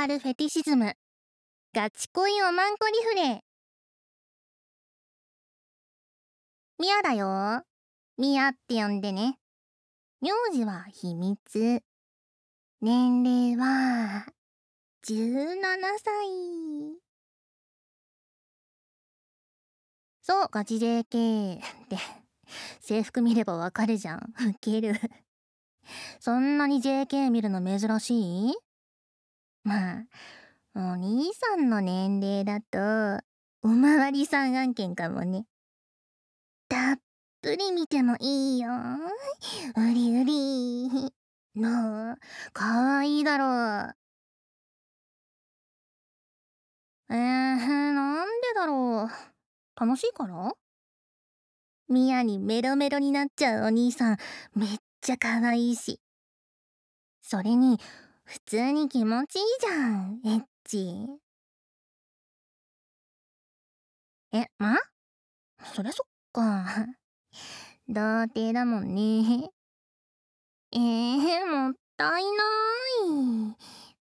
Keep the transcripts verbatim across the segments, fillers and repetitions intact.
ールフェティシズム、ガチ恋おまんこリフレ。ミヤだよ。ミヤって呼んでね。名字は秘密。年齢はじゅうななさい。そう、ガチ ジェーケー って制服見ればわかるじゃん。ウケる。そんなに ジェーケー 見るの珍しい？まあ、お兄さんの年齢だとおまわりさん案件かもね。たっぷり見てもいいよ。うりうり。どう？かわいいだろう。えー、なんでだろう。楽しいから？ミヤにメロメロになっちゃうお兄さん、めっちゃ可愛いし。それに、普通に気持ちいいじゃん、エッチ。え、ま？そりゃそっか。童貞だもんね。えー、もったいない。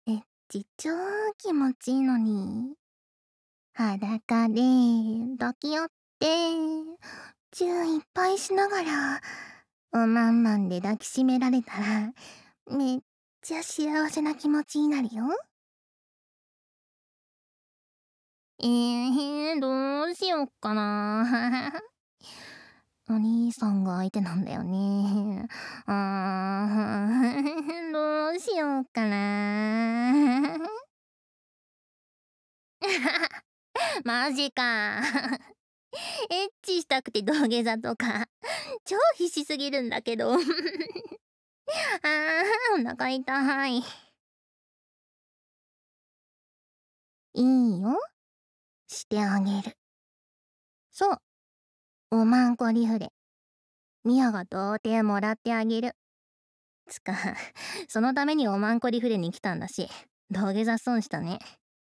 エッチ超気持ちいいのに。裸で抱き合って、チューいっぱいしながら、おまんまんで抱きしめられたら、めっちゃ幸せな気持ちになるよ。えー、どうしよっかな。お兄さんが相手なんだよね。あー、どうしようかな。マジか。エッチしたくて土下座とか、超必死すぎるんだけど。あー、お腹痛い。いいよ。してあげる。そう。おまんこリフレ。ミヤが童貞もらってあげる。つか、そのためにおまんこリフレに来たんだし、土下座損したね。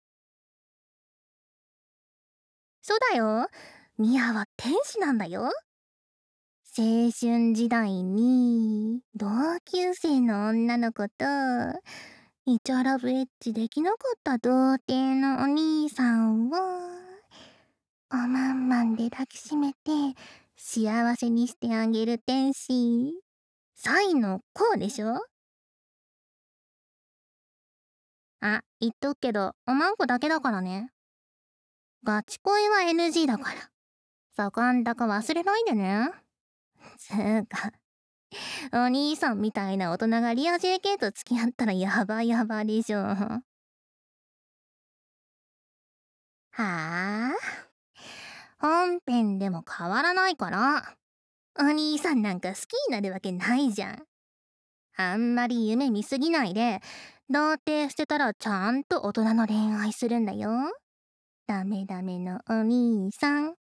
そうだよ。ミヤは天使なんだよ。青春時代に同級生の女の子とイチャラブエッチできなかった童貞のお兄さんをおまんまんで抱きしめて幸せにしてあげる天使。サイのこうでしょ？あ、言っとくけどおまんこだけだからね。ガチ恋は エヌジー だから。そこんとこ忘れないでね。つーか、お兄さんみたいな大人がリア ジェーケー と付き合ったらヤバヤバでしょ。はあ？本編でも変わらないから。お兄さんなんか好きになるわけないじゃん。あんまり夢見すぎないで、童貞捨てたらちゃんと大人の恋愛するんだよ。ダメダメのお兄さん。